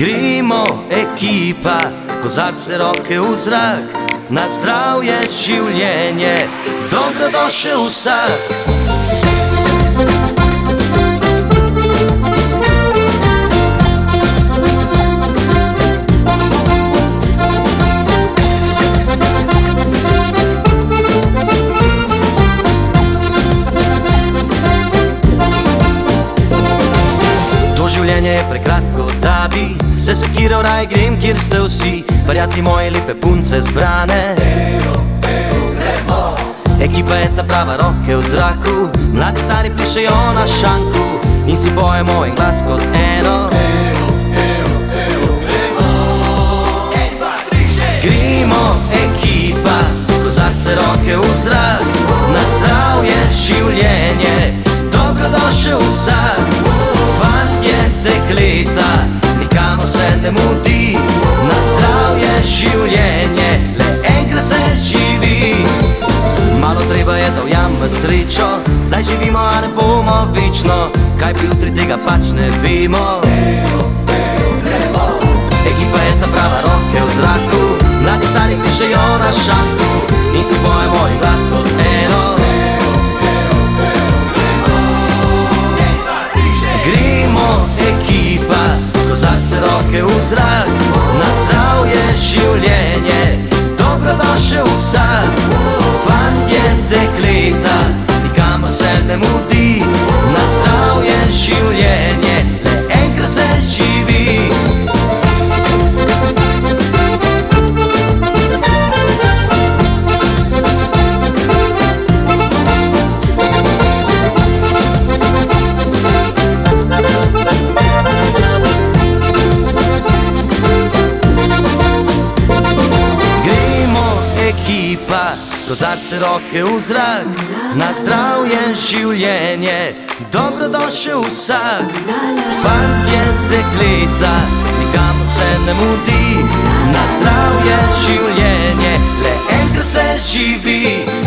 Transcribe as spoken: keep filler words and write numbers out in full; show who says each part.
Speaker 1: Gremo ekipa, kozarce roke v zrak, na zdravje življenje, dobrodošel vsak. Življenje je prekratko, da bi se sekiral, raj grem, kjer ste vsi, prijatelji moje lepe punce zbrane.
Speaker 2: Ejo, ejo, gremo!
Speaker 1: Ekipa je ta prava, roke v zraku, mladi stari plišejo na šanku in si pojemo en glas kot eno.
Speaker 2: Ejo, ejo, ejo, gremo! En, dva, tri, šest!
Speaker 1: Gremo ekipa, kozarce roke v zrak, na zdravje življenje, dobrodošel vsak. Fantje, dekleta, nikamor se ne mudi, na zdravje življenje, le enkrat se živi. Malo treba je, da ujamem srečo, zdaj živimo, a ne bomo večno, kaj bi jutri, tega pač ne vemo.
Speaker 2: Ejo, ejo, gremo!
Speaker 1: Ekipa je ta prava, roke v zraku, mladi stari pišejo na šanku in si pojemo en glas kot eno. Gremo ekipa, kozarce roke v zrak, na zdravje življenje, dobrodošel vsak. Fantje, dekleta, nikamor se ne mudi, na zdravje življenje, le enkrat se živi. Ekipa, kozarce roke v zrak, na zdravje življenje, dobrodošel vsak. Fantje, dekleta, nikamor se ne mudi, na zdravje življenje, le enkrat se živi.